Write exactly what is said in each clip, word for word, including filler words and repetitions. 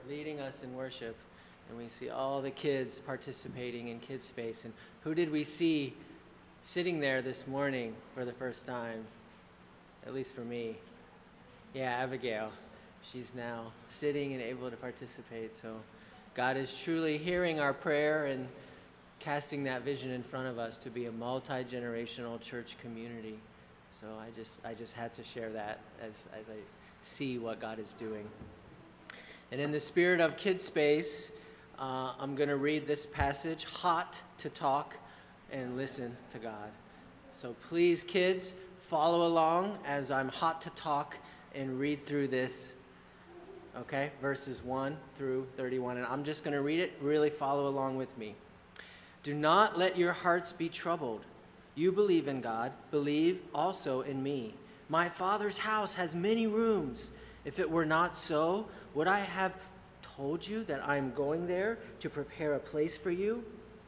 leading us in worship, and we see all the kids participating in Kids Space. And who did we see sitting there this morning for the first time? At least for me. Yeah, Abigail. She's now sitting and able to participate. So God is truly hearing our prayer and casting that vision in front of us to be a multi-generational church community. So I just I just had to share that as, as I see what God is doing. And in the spirit of Kids Space, uh, I'm going to read this passage, Hot to Talk and Listen to God. So please, kids, follow along as I'm hot to talk and read through this, okay? Verses one through thirty-one. And I'm just going to read it. Really follow along with me. Do not let your hearts be troubled. You believe in God, believe also in me. My Father's house has many rooms. If it were not so, would I have told you that I am going there to prepare a place for you?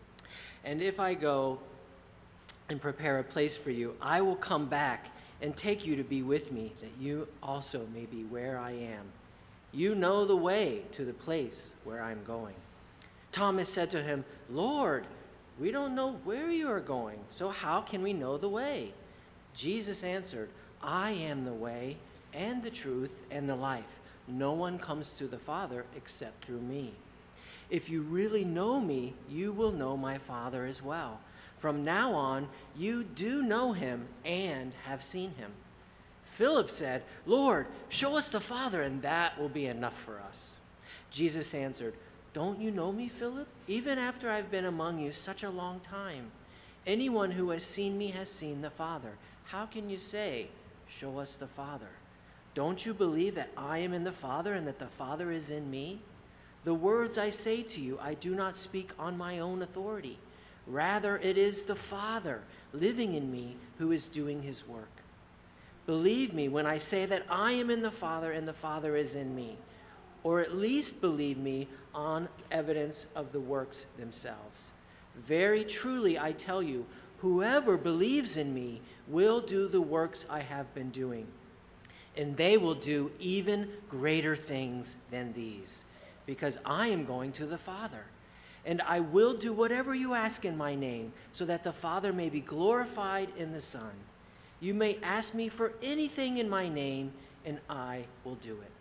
And if I go and prepare a place for you, I will come back and take you to be with me, that you also may be where I am. You know the way to the place where I am going. Thomas said to him, Lord, we don't know where you are going, so how can we know the way? Jesus answered, I am the way and the truth and the life. No one comes to the Father except through me. If you really know me, you will know my Father as well. From now on, you do know him and have seen him. Philip said, Lord, show us the Father, and that will be enough for us. Jesus answered, Don't you know me, Philip? Even after I've been among you such a long time. Anyone who has seen me has seen the Father. How can you say, show us the Father? Don't you believe that I am in the Father and that the Father is in me? The words I say to you, I do not speak on my own authority. Rather, it is the Father living in me who is doing his work. Believe me when I say that I am in the Father and the Father is in me. Or at least believe me on evidence of the works themselves. Very truly, I tell you, whoever believes in me will do the works I have been doing, and they will do even greater things than these, because I am going to the Father. And I will do whatever you ask in my name, so that the Father may be glorified in the Son. You may ask me for anything in my name, and I will do it.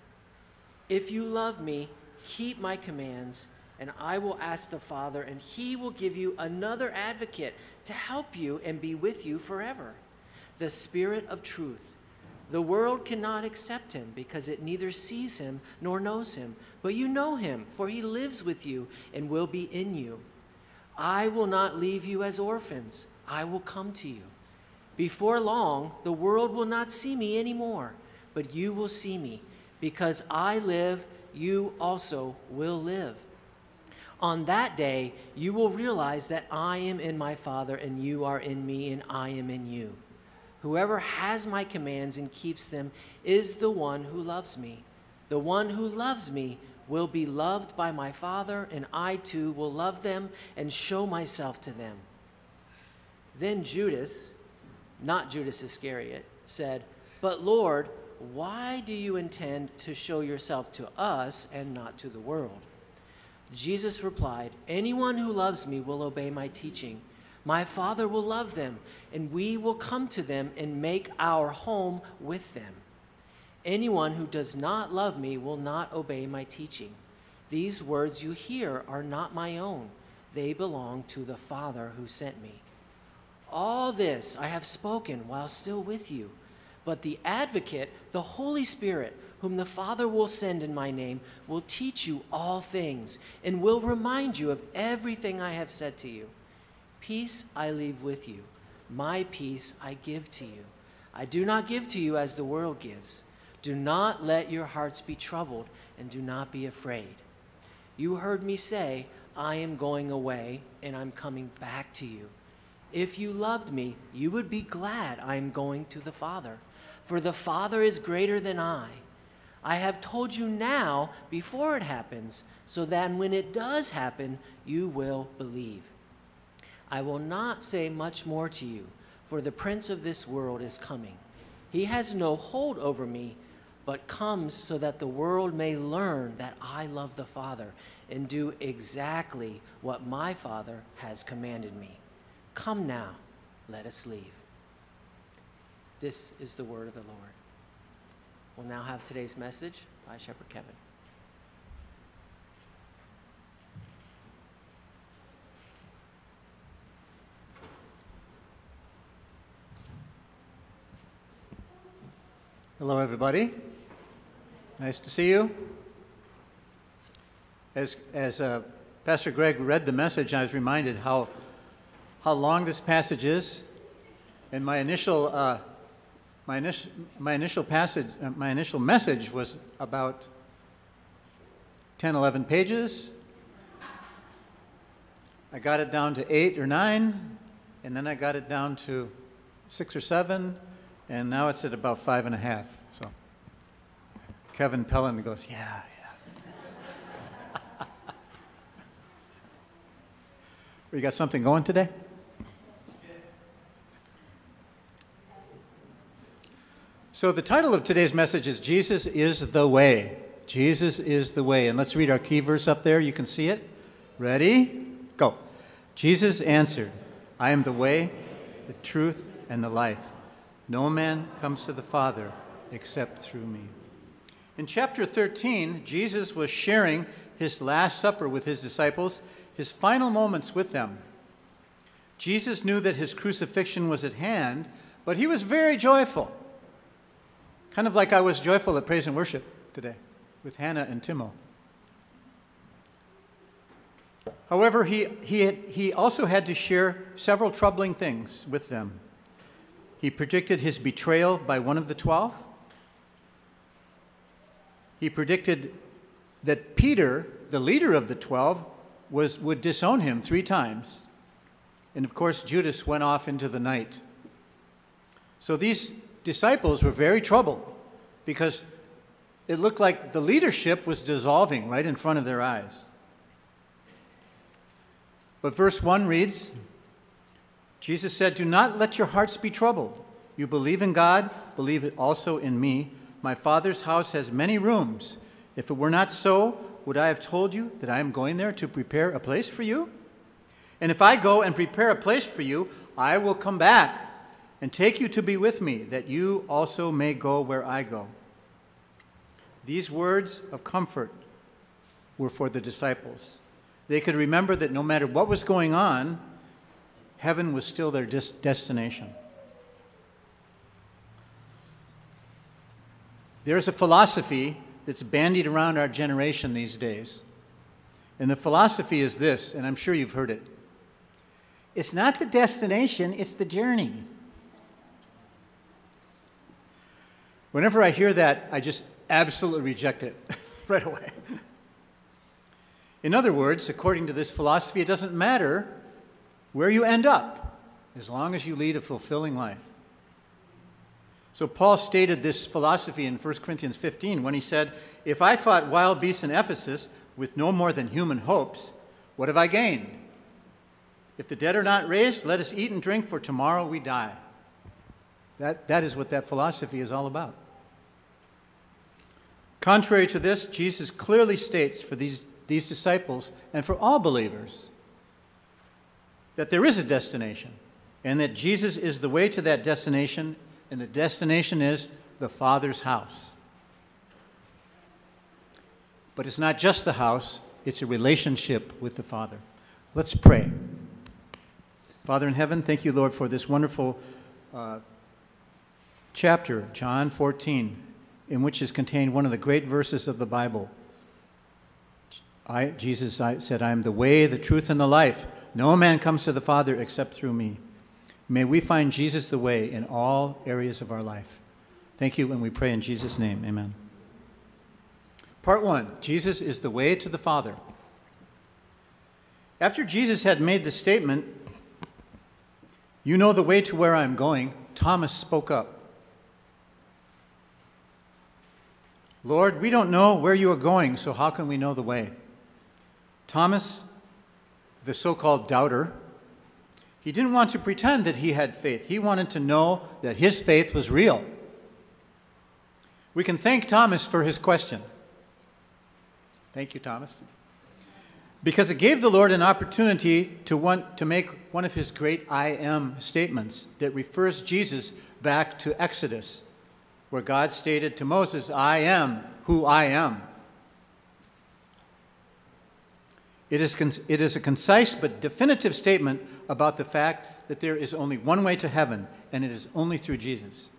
If you love me, keep my commands, and I will ask the Father, and he will give you another advocate to help you and be with you forever, the Spirit of truth. The world cannot accept him because it neither sees him nor knows him, but you know him, for he lives with you and will be in you. I will not leave you as orphans. I will come to you. Before long, the world will not see me anymore, but you will see me. Because I live, you also will live. On that day, you will realize that I am in my Father, and you are in me, and I am in you. Whoever has my commands and keeps them is the one who loves me. The one who loves me will be loved by my Father, and I too will love them and show myself to them. Then Judas, not Judas Iscariot, said, But Lord, why do you intend to show yourself to us and not to the world? Jesus replied, Anyone who loves me will obey my teaching. My Father will love them, and we will come to them and make our home with them. Anyone who does not love me will not obey my teaching. These words you hear are not my own. They belong to the Father who sent me. All this I have spoken while still with you. But the Advocate, the Holy Spirit, whom the Father will send in my name, will teach you all things and will remind you of everything I have said to you. Peace I leave with you. My peace I give to you. I do not give to you as the world gives. Do not let your hearts be troubled, and do not be afraid. You heard me say, I am going away, and I'm coming back to you. If you loved me, you would be glad I am going to the Father, for the Father is greater than I. I have told you now before it happens, so that when it does happen, you will believe. I will not say much more to you, for the prince of this world is coming. He has no hold over me, but comes so that the world may learn that I love the Father and do exactly what my Father has commanded me. Come now, let us leave. This is the word of the Lord. We'll now have today's message by Shepherd Kevin. Hello, everybody. Nice to see you. As, as uh, Pastor Greg read the message, I was reminded how, how long this passage is. And my initial, uh, my initial, my initial passage, uh, my initial message was about ten, eleven pages. I got it down to eight or nine, and then I got it down to six or seven. And now it's at about five and a half. So Kevin Pellin goes, yeah, yeah. We got something going today? So the title of today's message is Jesus is the Way. Jesus is the Way. And let's read our key verse up there. You can see it. Ready? Go. Jesus answered, I am the way, the truth, and the life. No man comes to the Father except through me. In chapter thirteen, Jesus was sharing his Last Supper with his disciples, his final moments with them. Jesus knew that his crucifixion was at hand, but he was very joyful. Kind of like I was joyful at praise and worship today with Hannah and Timo. However, he, he, had, he also had to share several troubling things with them. He predicted his betrayal by one of the twelve. He predicted that Peter, the leader of the twelve, was, would disown him three times. And of course, Judas went off into the night. So these disciples were very troubled because it looked like the leadership was dissolving right in front of their eyes. But verse one reads, Jesus said, do not let your hearts be troubled. You believe in God, believe it also in me. My Father's house has many rooms. If it were not so, would I have told you that I am going there to prepare a place for you? And if I go and prepare a place for you, I will come back and take you to be with me, that you also may go where I go. These words of comfort were for the disciples. They could remember that no matter what was going on, heaven was still their des- destination. There's a philosophy that's bandied around our generation these days. And the philosophy is this, and I'm sure you've heard it. It's not the destination, it's the journey. Whenever I hear that, I just absolutely reject it right away. In other words, according to this philosophy, it doesn't matter where you end up, as long as you lead a fulfilling life. So Paul stated this philosophy in First Corinthians fifteen when he said, if I fought wild beasts in Ephesus with no more than human hopes, what have I gained? If the dead are not raised, let us eat and drink, for tomorrow we die. That, that is what that philosophy is all about. Contrary to this, Jesus clearly states for these, these disciples and for all believers that there is a destination, and that Jesus is the way to that destination, and the destination is the Father's house. But it's not just the house, it's a relationship with the Father. Let's pray. Father in heaven, thank you, Lord, for this wonderful uh, chapter, John fourteen, in which is contained one of the great verses of the Bible. I, Jesus I, said, I am the way, the truth, and the life. No man comes to the Father except through me. May we find Jesus the way in all areas of our life. Thank you, and we pray in Jesus' name. Amen. Part one, Jesus is the way to the Father. After Jesus had made the statement, you know the way to where I'm going, Thomas spoke up. Lord, we don't know where you are going, so how can we know the way? Thomas, the so-called doubter, he didn't want to pretend that he had faith. He wanted to know that his faith was real. We can thank Thomas for his question. Thank you, Thomas. Because it gave the Lord an opportunity to, want, to make one of his great I am statements that refers Jesus back to Exodus, where God stated to Moses, I am who I am. It is, it is a concise but definitive statement about the fact that there is only one way to heaven, and it is only through Jesus.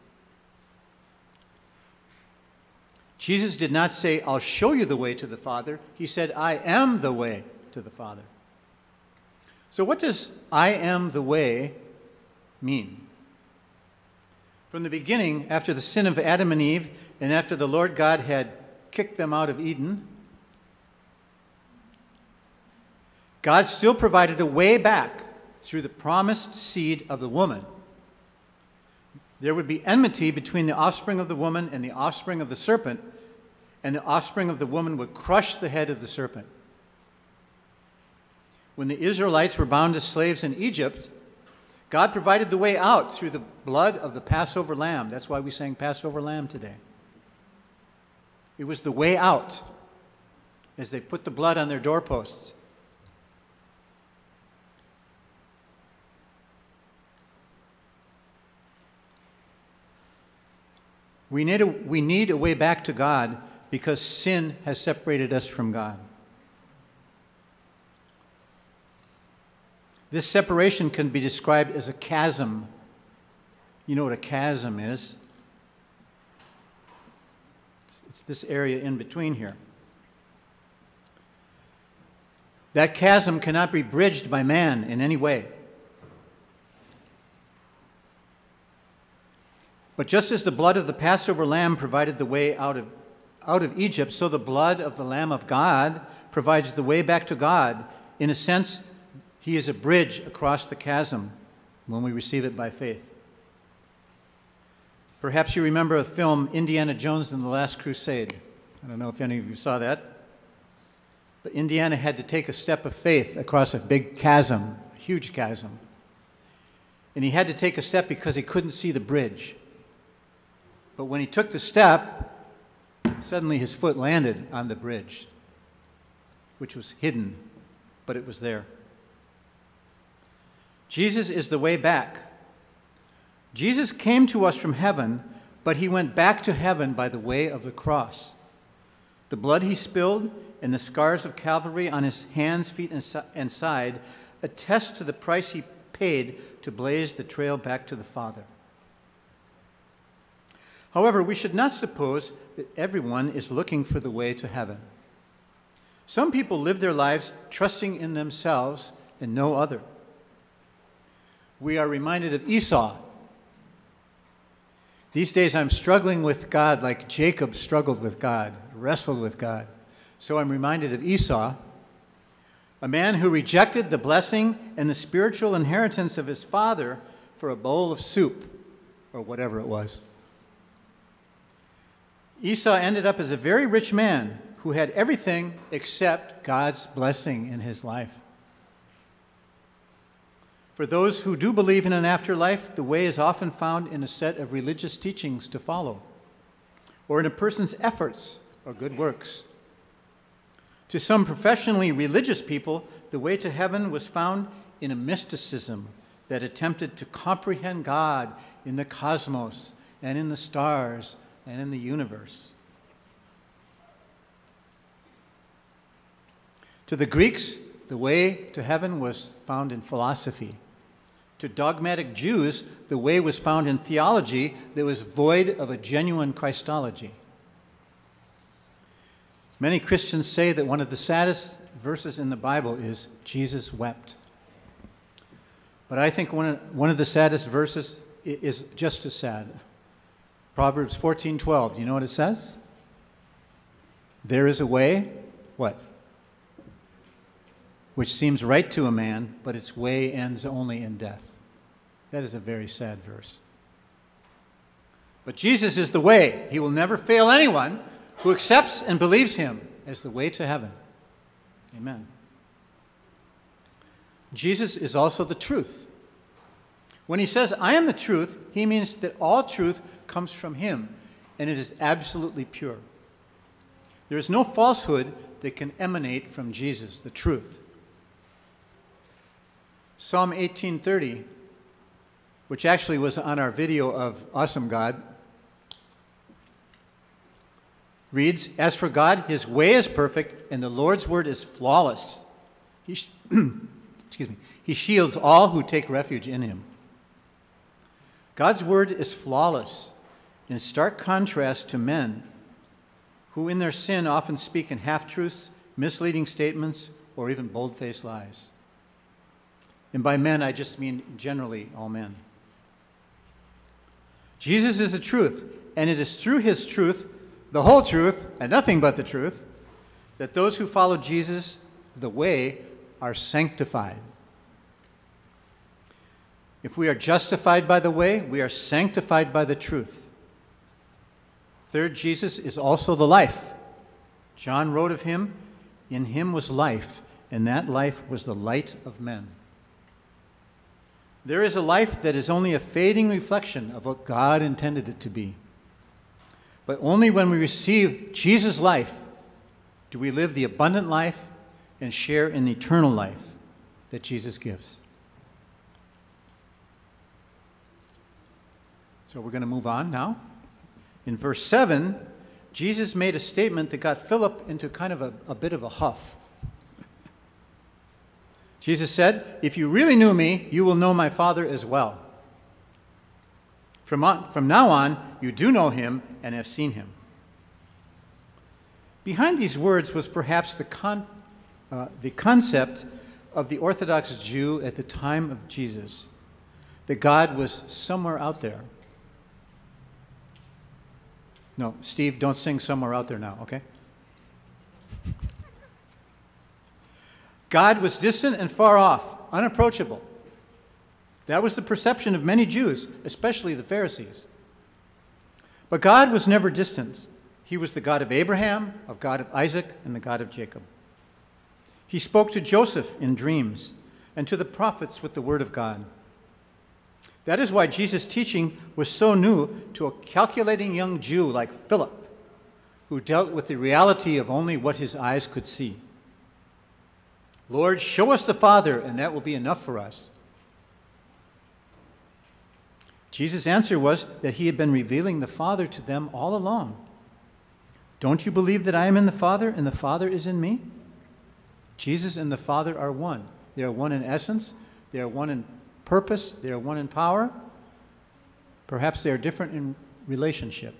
Jesus did not say, I'll show you the way to the Father. He said, I am the way to the Father. So what does I am the way mean? From the beginning, after the sin of Adam and Eve, and after the Lord God had kicked them out of Eden, God still provided a way back through the promised seed of the woman. There would be enmity between the offspring of the woman and the offspring of the serpent, and the offspring of the woman would crush the head of the serpent. When the Israelites were bound as slaves in Egypt, God provided the way out through the blood of the Passover lamb. That's why we sang Passover Lamb today. It was the way out as they put the blood on their doorposts. We need, a, we need a way back to God because sin has separated us from God. This separation can be described as a chasm. You know what a chasm is? It's, it's this area in between here. That chasm cannot be bridged by man in any way. But just as the blood of the Passover lamb provided the way out of, out of Egypt, so the blood of the Lamb of God provides the way back to God. In a sense, he is a bridge across the chasm when we receive it by faith. Perhaps you remember the film Indiana Jones and the Last Crusade. I don't know if any of you saw that. But Indiana had to take a step of faith across a big chasm, a huge chasm. And he had to take a step because he couldn't see the bridge. But when he took the step, suddenly his foot landed on the bridge, which was hidden, but it was there. Jesus is the way back. Jesus came to us from heaven, but he went back to heaven by the way of the cross. The blood he spilled and the scars of Calvary on his hands, feet, and side attest to the price he paid to blaze the trail back to the Father. However, we should not suppose that everyone is looking for the way to heaven. Some people live their lives trusting in themselves and no other. We are reminded of Esau. These days I'm struggling with God like Jacob struggled with God, wrestled with God. So I'm reminded of Esau, a man who rejected the blessing and the spiritual inheritance of his father for a bowl of soup, or whatever it was. Esau ended up as a very rich man who had everything except God's blessing in his life. For those who do believe in an afterlife, the way is often found in a set of religious teachings to follow, or in a person's efforts or good works. To some professionally religious people, the way to heaven was found in a mysticism that attempted to comprehend God in the cosmos and in the stars and in the universe. To the Greeks, the way to heaven was found in philosophy. To dogmatic Jews, the way was found in theology that was void of a genuine Christology. Many Christians say that one of the saddest verses in the Bible is, Jesus wept. But I think one of, one of the saddest verses is just as sad. Proverbs fourteen twelve, you know what it says? There is a way, what? Which seems right to a man, but its way ends only in death. That is a very sad verse. But Jesus is the way. He will never fail anyone who accepts and believes him as the way to heaven. Amen. Jesus is also the truth. When he says, I am the truth, he means that all truth comes from him. and it is absolutely pure. There is no falsehood that can emanate from Jesus, the truth. Psalm eighteen thirty, which actually was on our video of Awesome God, reads, "As for God, his way is perfect, and the Lord's word is flawless. He, sh- excuse me, he shields all who take refuge in him." God's word is flawless, in stark contrast to men who in their sin often speak in half-truths, misleading statements, or even bold-faced lies. And by men, I just mean generally all men. Jesus is the truth, and it is through his truth, the whole truth, and nothing but the truth, that those who follow Jesus, the way, are sanctified. If we are justified by the way, we are sanctified by the truth. Third, Jesus is also the life. John wrote of him, "In him was life, and that life was the light of men." There is a life that is only a fading reflection of what God intended it to be. But only when we receive Jesus' life do we live the abundant life and share in the eternal life that Jesus gives. So we're going to move on now. In verse seven, Jesus made a statement that got Philip into kind of a, a bit of a huff. Jesus said, "If you really knew me, you will know my Father as well. From, on, from now on, you do know him and have seen him." Behind these words was perhaps the, con, uh, the concept of the Orthodox Jew at the time of Jesus, that God was somewhere out there. No, Steve, don't sing "Somewhere Out There" now, okay? God was distant and far off, unapproachable. That was the perception of many Jews, especially the Pharisees. But God was never distant. He was the God of Abraham, of God of Isaac, and the God of Jacob. He spoke to Joseph in dreams and to the prophets with the word of God. That is why Jesus' teaching was so new to a calculating young Jew like Philip, who dealt with the reality of only what his eyes could see. "Lord, show us the Father, and that will be enough for us." Jesus' answer was that he had been revealing the Father to them all along. "Don't you believe that I am in the Father, and the Father is in me?" Jesus and the Father are one. They are one in essence. They are one in purpose. They are one in power. Perhaps they are different in relationship.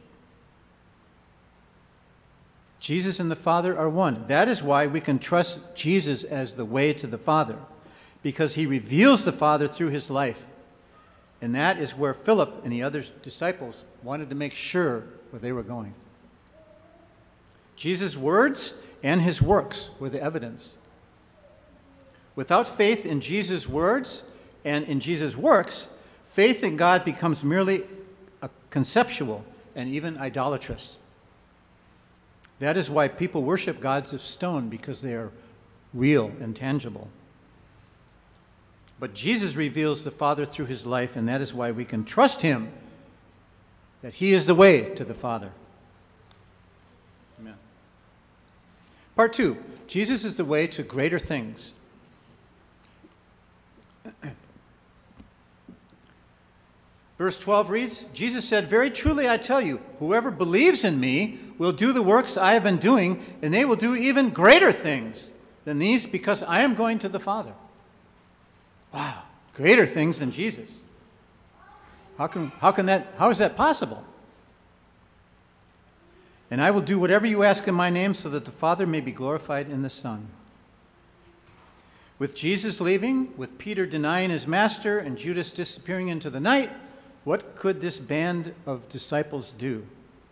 Jesus and the Father are one. That is why we can trust Jesus as the way to the Father, because he reveals the Father through his life. And that is where Philip and the other disciples wanted to make sure where they were going. Jesus' words and his works were the evidence. Without faith in Jesus' words and in Jesus' works, faith in God becomes merely a conceptual and even idolatrous. That is why people worship gods of stone, because they are real and tangible. But Jesus reveals the Father through his life, and that is why we can trust him that he is the way to the Father. Amen. Part two, Jesus is the way to greater things. Verse twelve reads, Jesus said, "Very truly I tell you, whoever believes in me will do the works I have been doing, and they will do even greater things than these, because I am going to the Father." Wow, greater things than Jesus. How can, how can that, how is that possible? "And I will do whatever you ask in my name, so that the Father may be glorified in the Son." With Jesus leaving, with Peter denying his master, and Judas disappearing into the night, what could this band of disciples do?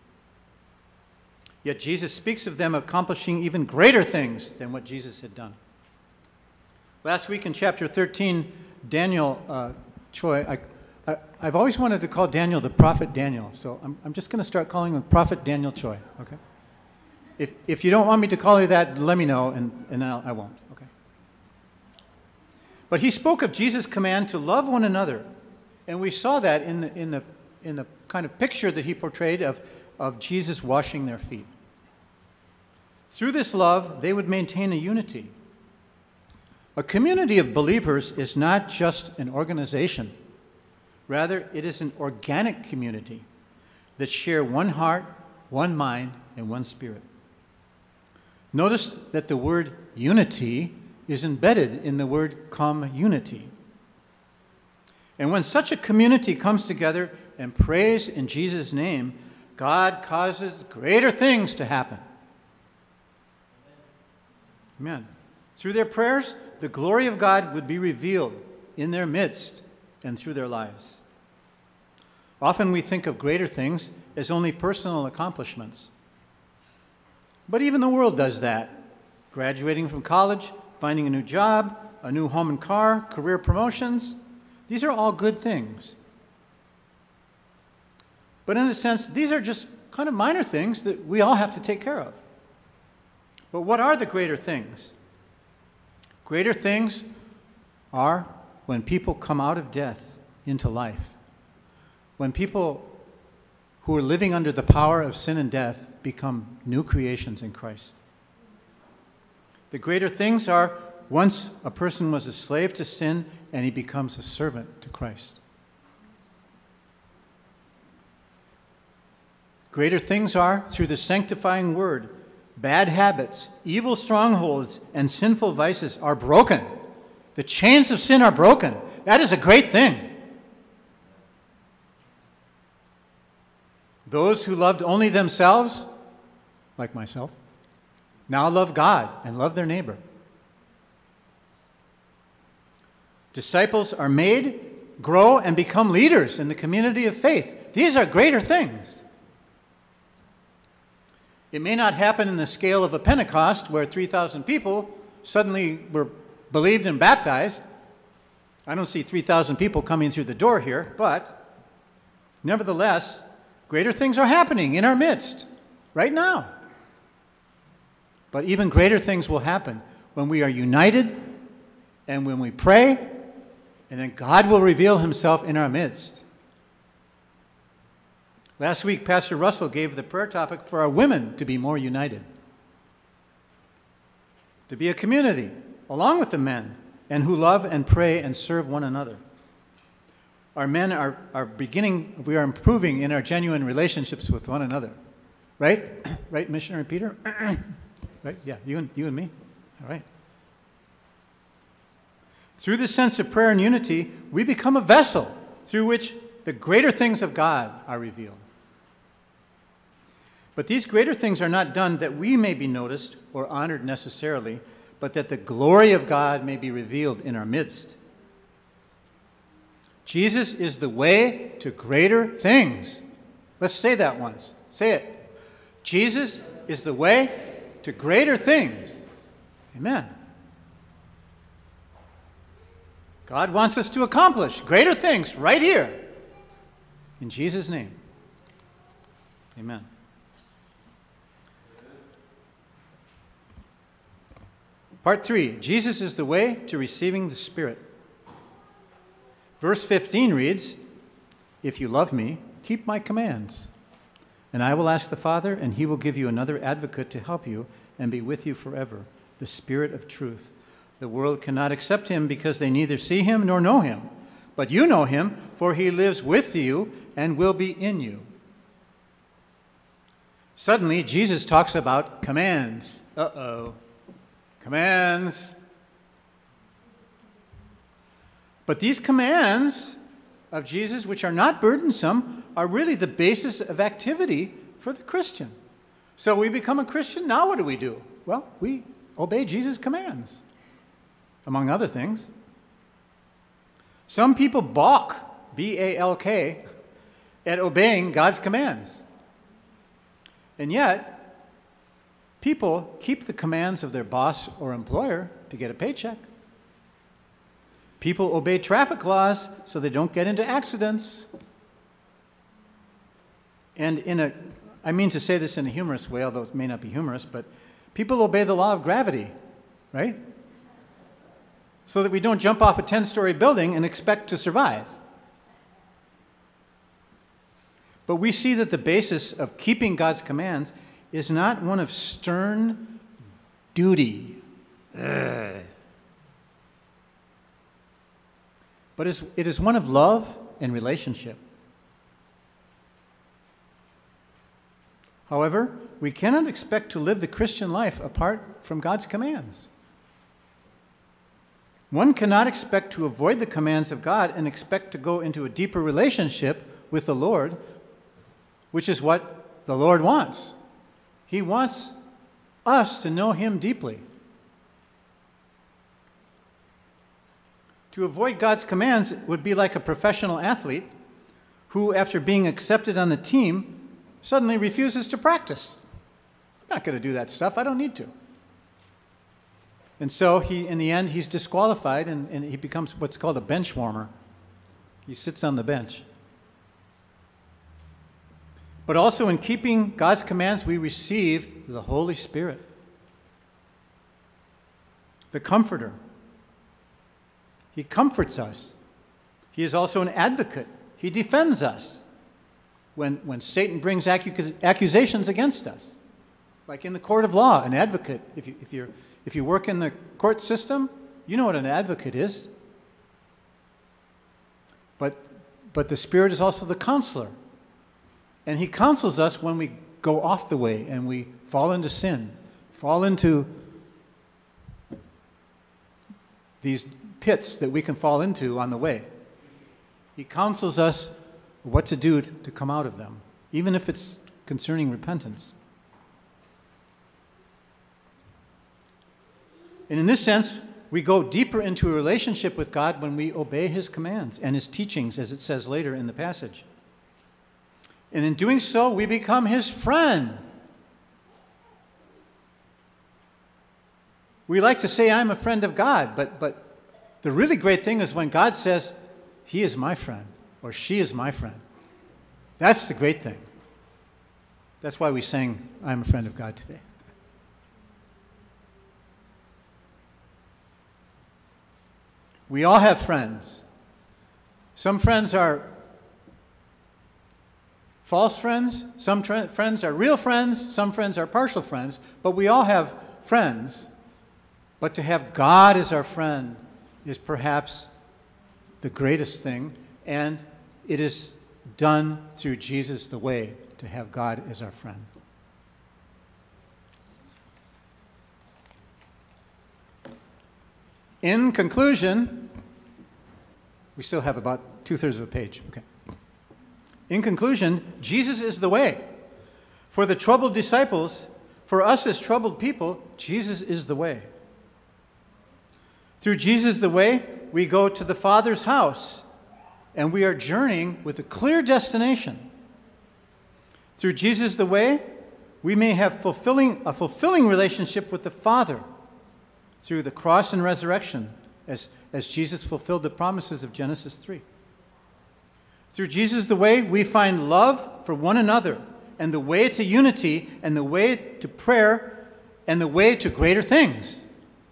Yet Jesus speaks of them accomplishing even greater things than what Jesus had done. Last week in chapter thirteen, Daniel uh, Choi, I, I, I've always wanted to call Daniel the prophet Daniel, so I'm, I'm just going to start calling him Prophet Daniel Choi, okay? If, if you don't want me to call you that, let me know, and, and I'll, I won't, okay? But he spoke of Jesus' command to love one another. And we saw that in the, in the, in the kind of picture that he portrayed of, of Jesus washing their feet. Through this love, they would maintain a unity. A community of believers is not just an organization. Rather, it is an organic community that share one heart, one mind, and one spirit. Notice that the word unity is embedded in the word community. And when such a community comes together and prays in Jesus' name, God causes greater things to happen. Amen. Through their prayers, the glory of God would be revealed in their midst and through their lives. Often we think of greater things as only personal accomplishments. But even the world does that. Graduating from college, finding a new job, a new home and car, career promotions, these are all good things. But in a sense, these are just kind of minor things that we all have to take care of. But what are the greater things? Greater things are when people come out of death into life. When people who are living under the power of sin and death become new creations in Christ. The greater things are once a person was a slave to sin and he becomes a servant to Christ. Greater things are through the sanctifying word. Bad habits, evil strongholds, and sinful vices are broken. The chains of sin are broken. That is a great thing. Those who loved only themselves, like myself, now love God and love their neighbor. Disciples are made, grow, and become leaders in the community of faith. These are greater things. It may not happen in the scale of a Pentecost where three thousand people suddenly were believed and baptized. I don't see three thousand people coming through the door here, but nevertheless, greater things are happening in our midst right now. But even greater things will happen when we are united and when we pray, and then God will reveal himself in our midst. Last week, Pastor Russell gave the prayer topic for our women to be more united, to be a community along with the men, and who love and pray and serve one another. Our men are, are beginning, we are improving in our genuine relationships with one another. Right? Right, Missionary Peter? Right? Yeah, you and, you and me? All right. Through this sense of prayer and unity, we become a vessel through which the greater things of God are revealed. But these greater things are not done that we may be noticed or honored necessarily, but that the glory of God may be revealed in our midst. Jesus is the way to greater things. Let's say that once. Say it. Jesus is the way to greater things. Amen. God wants us to accomplish greater things right here. In Jesus' name. Amen. Part three, Jesus is the way to receiving the Spirit. Verse fifteen reads, "If you love me, keep my commands. And I will ask the Father, and he will give you another advocate to help you and be with you forever, the Spirit of truth. The world cannot accept him because they neither see him nor know him. But you know him, for he lives with you and will be in you." Suddenly, Jesus talks about commands. Uh-oh. Commands. But these commands of Jesus, which are not burdensome, are really the basis of activity for the Christian. So we become a Christian, now what do we do? Well, we obey Jesus' commands, among other things. Some people balk, B A L K, at obeying God's commands. And yet, people keep the commands of their boss or employer to get a paycheck. People obey traffic laws so they don't get into accidents. And in a, I mean to say this in a humorous way, although it may not be humorous, but people obey the law of gravity, right? So that we don't jump off a ten-story building and expect to survive. But we see that the basis of keeping God's commands is not one of stern duty, Ugh. but is, it is one of love and relationship. However, we cannot expect to live the Christian life apart from God's commands. One cannot expect to avoid the commands of God and expect to go into a deeper relationship with the Lord, which is what the Lord wants. He wants us to know Him deeply. To avoid God's commands would be like a professional athlete who, after being accepted on the team, suddenly refuses to practice. I'm not going to do that stuff. I don't need to. And so, he, in the end, he's disqualified, and, and he becomes what's called a bench warmer. He sits on the bench. But also, in keeping God's commands, we receive the Holy Spirit, the Comforter. He comforts us. He is also an advocate. He defends us when, when Satan brings accus- accusations against us. Like in the court of law, an advocate, if you, if, you're, if you work in the court system, you know what an advocate is. But, but the Spirit is also the counselor. And He counsels us when we go off the way and we fall into sin, fall into these pits that we can fall into on the way. He counsels us what to do to come out of them, even if it's concerning repentance. And in this sense, we go deeper into a relationship with God when we obey His commands and His teachings, as it says later in the passage. And in doing so, we become His friend. We like to say, I'm a friend of God, but, but the really great thing is when God says, he is my friend, or she is my friend. That's the great thing. That's why we sang, I'm a friend of God today. We all have friends. Some friends are false friends, some tra- friends are real friends, some friends are partial friends, but we all have friends. But to have God as our friend is perhaps the greatest thing, and it is done through Jesus the way to have God as our friend. In conclusion, we still have about two-thirds of a page. Okay. In conclusion, Jesus is the way. For the troubled disciples, for us as troubled people, Jesus is the way. Through Jesus the way, we go to the Father's house, and we are journeying with a clear destination. Through Jesus the way, we may have fulfilling, a fulfilling relationship with the Father through the cross and resurrection, as, as Jesus fulfilled the promises of Genesis three. Through Jesus the way, we find love for one another, and the way to unity, and the way to prayer, and the way to greater things.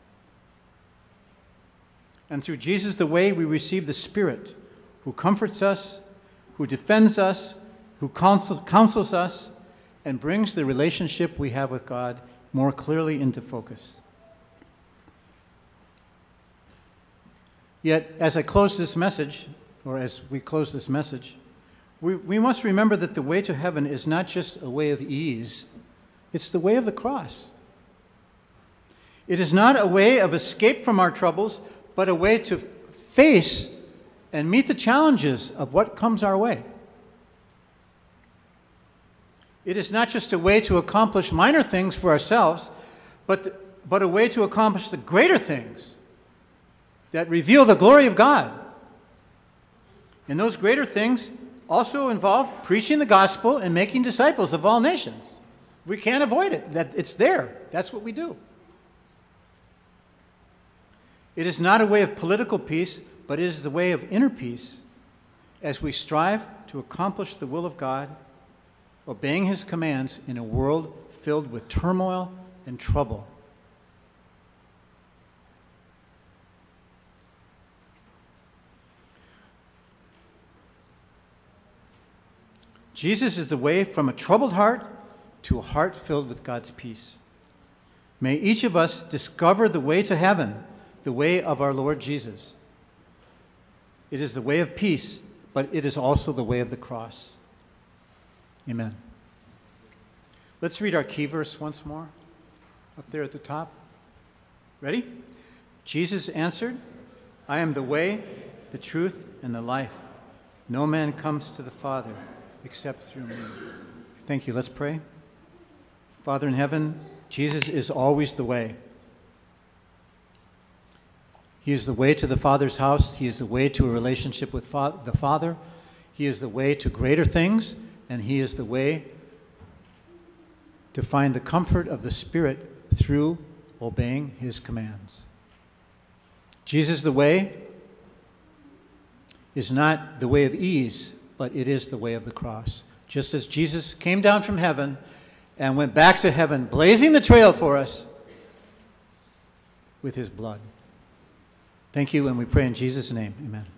And through Jesus the way, we receive the Spirit, who comforts us, who defends us, who counsel, counsels us, and brings the relationship we have with God more clearly into focus. Yet, as I close this message, or as we close this message, we, we must remember that the way to heaven is not just a way of ease, it's the way of the cross. It is not a way of escape from our troubles, but a way to face and meet the challenges of what comes our way. It is not just a way to accomplish minor things for ourselves, but, the, but a way to accomplish the greater things that reveal the glory of God. And those greater things also involve preaching the gospel and making disciples of all nations. We can't avoid it. That it's there. That's what we do. It is not a way of political peace, but it is the way of inner peace as we strive to accomplish the will of God, obeying His commands in a world filled with turmoil and trouble. Jesus is the way from a troubled heart to a heart filled with God's peace. May each of us discover the way to heaven, the way of our Lord Jesus. It is the way of peace, but it is also the way of the cross. Amen. Let's read our key verse once more, up there at the top. Ready? Jesus answered, I am the way, the truth, and the life. No man comes to the Father except through me. Thank you. Let's pray. Father in heaven, Jesus is always the way. He is the way to the Father's house. He is the way to a relationship with fa- the Father. He is the way to greater things, and he is the way to find the comfort of the Spirit through obeying his commands. Jesus, the way, is not the way of ease, but it is the way of the cross. Just as Jesus came down from heaven and went back to heaven, blazing the trail for us with his blood. Thank you, and we pray in Jesus' name. Amen.